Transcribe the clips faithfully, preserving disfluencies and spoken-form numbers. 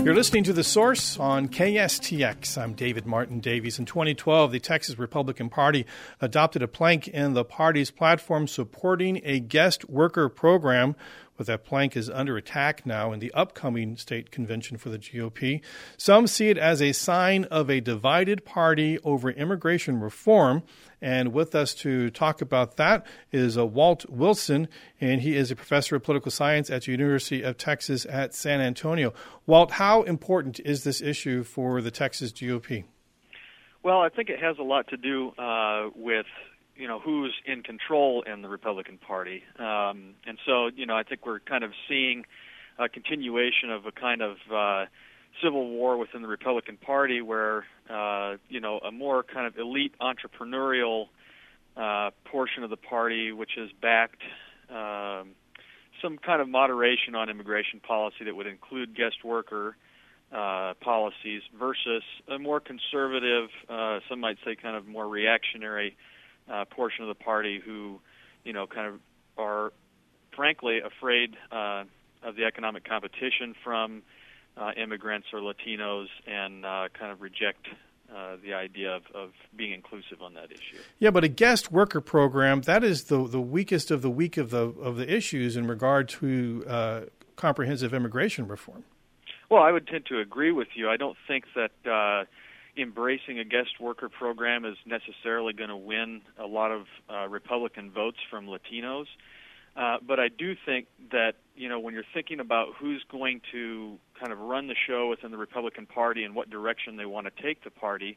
You're listening to The Source on K S T X. I'm David Martin Davies. In twenty twelve, the Texas Republican Party adopted a plank in the party's platform supporting a guest worker program. But that plank is under attack now in the upcoming state convention for the G O P. Some see it as a sign of a divided party over immigration reform. And with us to talk about that is uh, Walt Wilson, and he is a professor of political science at the University of Texas at San Antonio. Walt, how important is this issue for the Texas G O P? Well, I think it has a lot to do uh, with you know, who's in control in the Republican Party. Um, and so, you know, I think we're kind of seeing a continuation of a kind of uh, civil war within the Republican Party where, uh, you know, a more kind of elite entrepreneurial uh, portion of the party, which has backed um, some kind of moderation on immigration policy that would include guest worker uh, policies versus a more conservative, uh, some might say kind of more reactionary Uh, portion of the party who, you know, kind of are, frankly, afraid uh, of the economic competition from uh, immigrants or Latinos and uh, kind of reject uh, the idea of, of being inclusive on that issue. Yeah, but a guest worker program, that is the the weakest of the weak of the of the issues in regard to uh, comprehensive immigration reform. Well, I would tend to agree with you. I don't think that uh, embracing a guest worker program is necessarily going to win a lot of uh, Republican votes from Latinos. Uh, but I do think that, you know, when you're thinking about who's going to kind of run the show within the Republican Party and what direction they want to take the party,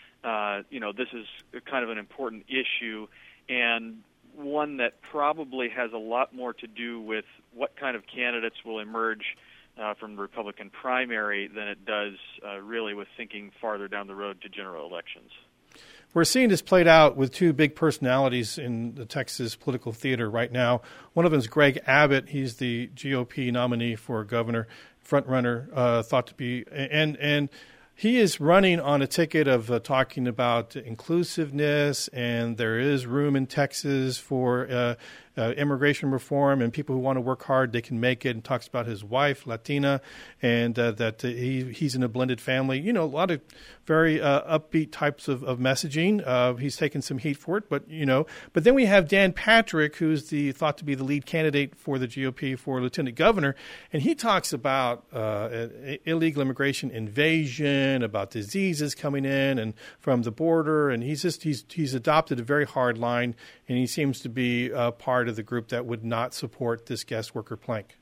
uh, you know, this is kind of an important issue and one that probably has a lot more to do with what kind of candidates will emerge Uh, from the Republican primary than it does uh, really with thinking farther down the road to general elections. We're seeing this played out with two big personalities in the Texas political theater right now. One of them is Greg Abbott. He's the G O P nominee for governor, front runner, uh, thought to be, and and he is running on a ticket of uh, talking about inclusiveness, and there is room in Texas for uh, uh, immigration reform, and people who want to work hard, they can make it, and talks about his wife, Latina, and uh, that uh, he he's in a blended family. You know, a lot of very uh, upbeat types of, of messaging. Uh, he's taken some heat for it, but, you know. But then we have Dan Patrick, who's the thought to be the lead candidate for the G O P for lieutenant governor, and he talks about uh, illegal immigration invasion, about diseases coming in and from the border, and he's just he's he's adopted a very hard line, and he seems to be uh, part of the group that would not support this guest worker plank.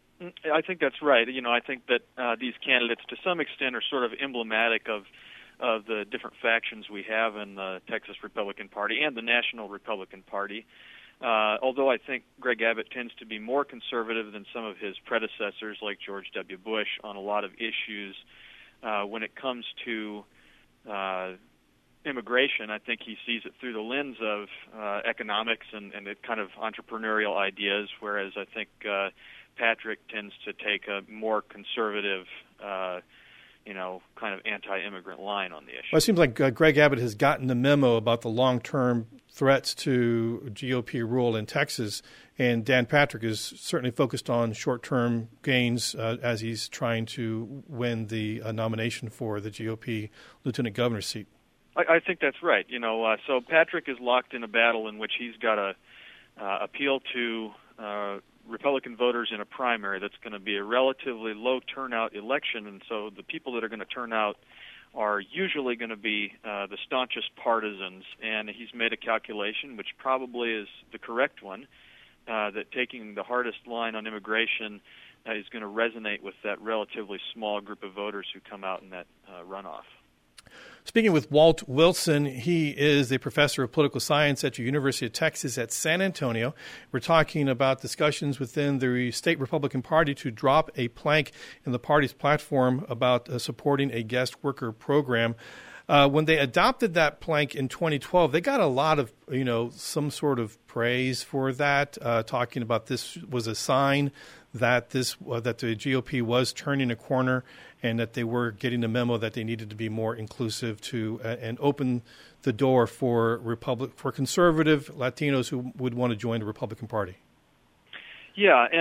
I think that's right. You know, I think that uh, these candidates, to some extent, are sort of emblematic of of the different factions we have in the Texas Republican Party and the National Republican Party. Uh, although I think Greg Abbott tends to be more conservative than some of his predecessors, like George W. Bush, on a lot of issues. Uh, when it comes to uh, immigration, I think he sees it through the lens of uh, economics and, and it kind of entrepreneurial ideas, whereas I think uh, Patrick tends to take a more conservative, uh, you know, kind of anti-immigrant line on the issue. Well, it seems like uh, Greg Abbott has gotten the memo about the long-term threats to G O P rule in Texas, and Dan Patrick is certainly focused on short-term gains uh, as he's trying to win the uh, nomination for the G O P lieutenant governor seat. I, I think that's right. You know, uh, so Patrick is locked in a battle in which he's got to uh, appeal to uh, Republican voters in a primary that's going to be a relatively low turnout election, and so the people that are going to turn out are usually going to be uh, the staunchest partisans, and he's made a calculation, which probably is the correct one, uh, that taking the hardest line on immigration uh, is going to resonate with that relatively small group of voters who come out in that uh, runoff. Speaking with Walt Wilson, he is a professor of political science at the University of Texas at San Antonio. We're talking about discussions within the state Republican Party to drop a plank in the party's platform about uh, supporting a guest worker program. Uh, when they adopted that plank in twenty twelve, they got a lot of, you know, some sort of praise for that, uh, talking about this was a sign that this uh, that the G O P was turning a corner and that they were getting the memo that they needed to be more inclusive to uh, and open the door for Republic for conservative Latinos who would want to join the Republican Party. Yeah, and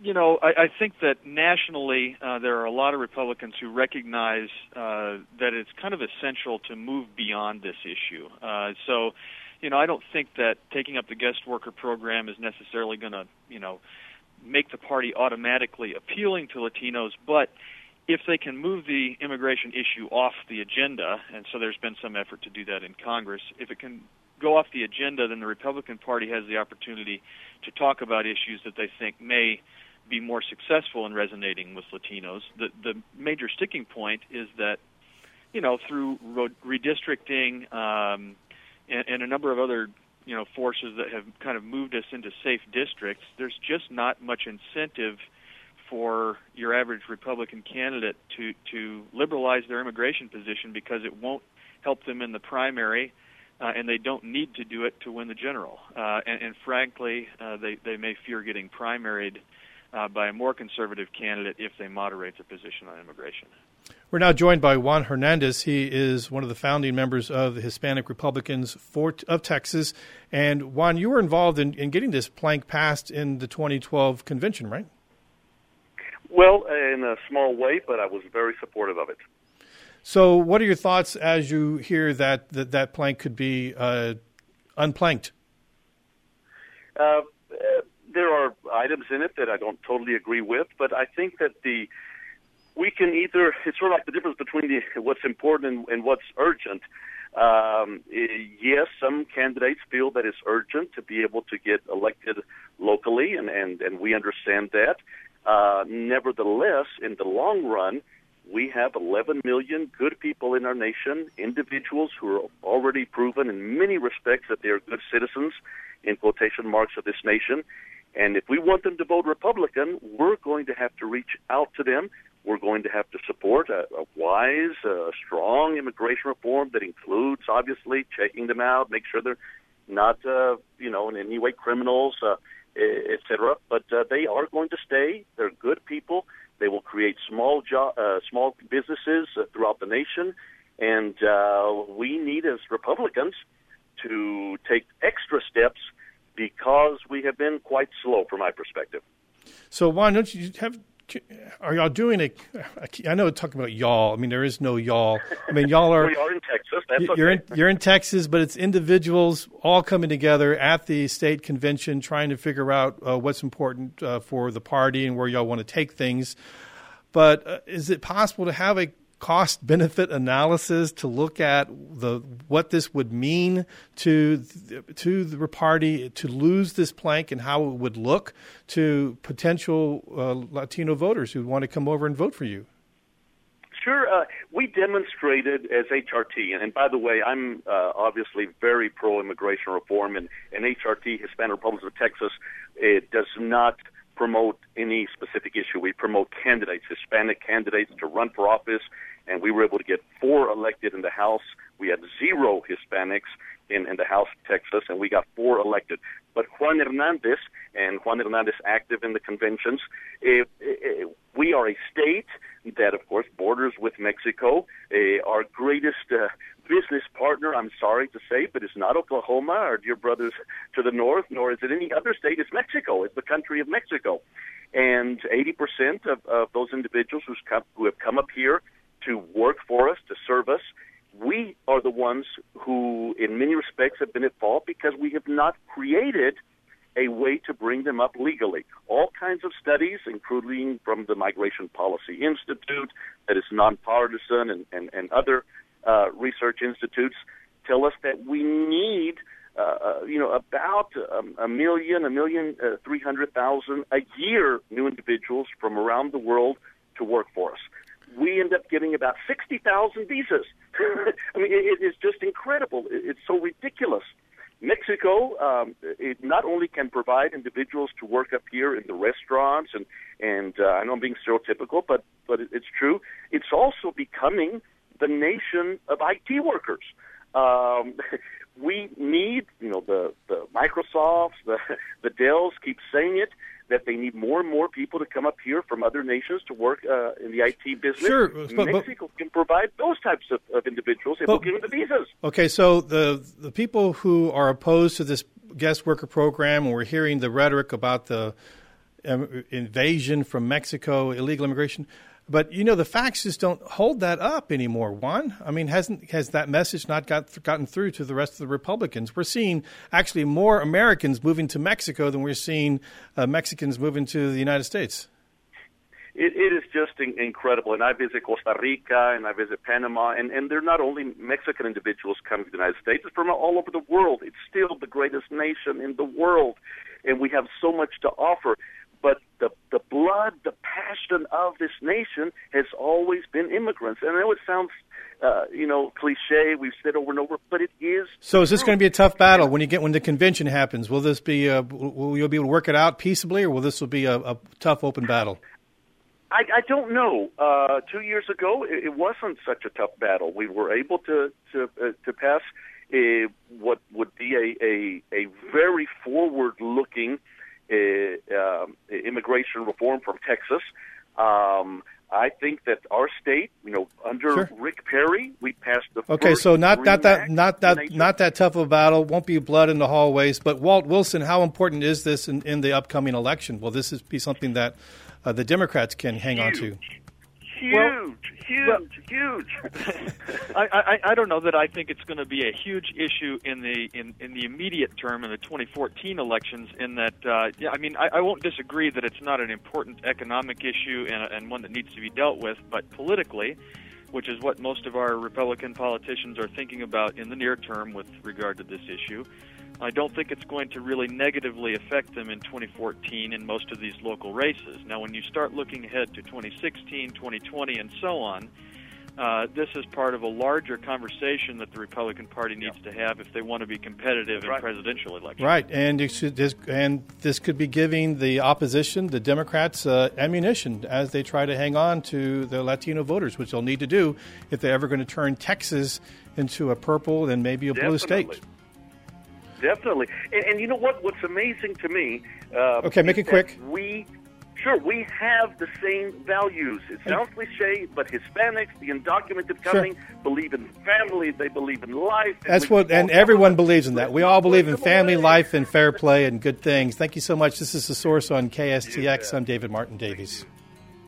you know, I, I think that nationally uh, there are a lot of Republicans who recognize uh, that it's kind of essential to move beyond this issue. Uh, so, you know, I don't think that taking up the guest worker program is necessarily going to, you know, make the party automatically appealing to Latinos, but if they can move the immigration issue off the agenda, and so there's been some effort to do that in Congress, if it can go off the agenda, then the Republican Party has the opportunity to talk about issues that they think may be more successful in resonating with Latinos. The the major sticking point is that, you know, through redistricting um, and, and a number of other, you know, forces that have kind of moved us into safe districts, there's just not much incentive for your average Republican candidate to, to liberalize their immigration position because it won't help them in the primary, uh, and they don't need to do it to win the general. Uh, and, and frankly, uh, they, they may fear getting primaried uh, by a more conservative candidate if they moderate their position on immigration. We're now joined by Juan Hernandez. He is one of the founding members of the Hispanic Republicans for, of Texas. And Juan, you were involved in, in getting this plank passed in the twenty twelve convention, right? Well, in a small way, but I was very supportive of it. So what are your thoughts as you hear that that, that plank could be uh, unplanked? Uh, there are items in it that I don't totally agree with, but I think that the we can either, it's sort of like the difference between the, what's important and, and what's urgent. Um, yes, some candidates feel that it's urgent to be able to get elected locally, and, and, and we understand that. Uh, nevertheless, in the long run, we have eleven million good people in our nation, individuals who are already proven in many respects that they are good citizens, in quotation marks, of this nation. And if we want them to vote Republican, we're going to have to reach out to them. We're going to have to support a, a wise, uh, strong immigration reform that includes, obviously, checking them out, make sure they're not, uh, you know, in any way criminals, uh, et cetera. But uh, they are going to stay. They're good people. They will create small jo- uh, small businesses uh, throughout the nation. And uh, we need, as Republicans, to take extra steps because we have been quite slow, from my perspective. So, Juan, don't you have... Are y'all doing a? I know talking about y'all. I mean, there is no y'all. I mean, y'all are. We are in Texas. That's okay. You're in, you're in Texas, but it's individuals all coming together at the state convention, trying to figure out uh, what's important uh, for the party and where y'all want to take things. But uh, is it possible to have a cost-benefit analysis to look at the what this would mean to to the party to lose this plank and how it would look to potential uh, Latino voters who want to come over and vote for you? Sure. Uh, we demonstrated as H R T, and, and by the way, I'm uh, obviously very pro-immigration reform, and, and H R T, Hispanic Republicans of Texas, it does not promote any specific issue. We promote candidates, Hispanic candidates, to run for office, and we were able to get four elected in the House. We had zero Hispanics in, in the House of Texas, and we got four elected. But Juan Hernandez, and Juan Hernandez active in the conventions, eh, eh, we are a state that, of course, borders with Mexico. Eh, our greatest uh, business partner, I'm sorry to say, but it's not Oklahoma, our dear brothers to the north, nor is it any other state. It's Mexico. It's the country of Mexico. And eighty percent of, of those individuals who's come, who have come up here to work for us, to serve us, we are the ones who, in many respects, have been at fault because we have not created a way to bring them up legally. All kinds of studies, including from the Migration Policy Institute, that is nonpartisan, and, and, and other uh, research institutes, tell us that we need, uh, you know, about um, a million, a million, uh, three hundred thousand a year new individuals from around the world to work for us. We end up getting about sixty thousand visas. I mean, it, it is just incredible. It, it's so ridiculous. Mexico, um, it not only can provide individuals to work up here in the restaurants, and, and uh, I know I'm being stereotypical, but, but it, it's true. It's also becoming the nation of I T workers. Um, we need, you know, the, the Microsofts, the, the Dells keep saying it, that they need more and more people to come up here from other nations to work uh, in the I T business. Sure, but, Mexico but, can provide those types of, of individuals if but, we'll give them the visas. Okay, so the the people who are opposed to this guest worker program, and we're hearing the rhetoric about the um, invasion from Mexico, illegal immigration. But, you know, the facts just don't hold that up anymore, Juan. I mean, hasn't has that message not got gotten through to the rest of the Republicans? We're seeing actually more Americans moving to Mexico than we're seeing uh, Mexicans moving to the United States. It, it is just in, incredible. And I visit Costa Rica and I visit Panama, and, and they're not only Mexican individuals coming to the United States, it's from all over the world. It's still the greatest nation in the world, and we have so much to offer. But the the blood, the passion of this nation has always been immigrants. And I know it sounds, uh, you know, cliche. We've said over and over, but it is. So is this going to be a tough battle when you get when the convention happens? Will this be? Uh, will you be able to work it out peaceably, or will this will be a, a tough open battle? I, I don't know. Uh, two years ago, it, it wasn't such a tough battle. We were able to to uh, to pass a, what would be a a, a very forward-looking Uh, um, immigration reform from Texas. Um, I think that our state, you know, under sure. Rick Perry, we passed the okay. first So not not that Act not that not that tough of a battle. Won't be blood in the hallways. But Walt Wilson, how important is this in, in the upcoming election? Will this be something that uh, the Democrats can hang huge, on to? Huge, well, huge, well, huge. I, I, I don't know that I think it's going to be a huge issue in the in, in the immediate term in the twenty fourteen elections. In that, uh, yeah, I mean, I, I won't disagree that it's not an important economic issue and, and one that needs to be dealt with, but politically, which is what most of our Republican politicians are thinking about in the near term with regard to this issue, I don't think it's going to really negatively affect them in twenty fourteen in most of these local races. Now, when you start looking ahead to twenty sixteen, twenty twenty, and so on, uh, this is part of a larger conversation that the Republican Party needs yeah. to have if they want to be competitive right. in presidential elections. Right, and it should, this, and this could be giving the opposition, the Democrats, uh, ammunition as they try to hang on to the Latino voters, which they'll need to do if they're ever going to turn Texas into a purple and maybe a blue Definitely. state. Definitely. And, and you know what? What's amazing to me... Uh, okay, make it quick. We, sure, we have the same values. It sounds cliche, but Hispanics, the undocumented coming, sure. believe in family, they believe in life. That's what, and everyone believes in that. We all believe in family, life, and fair play and good things. Thank you so much. This is The Source on K S T X. I'm David Martin Davies.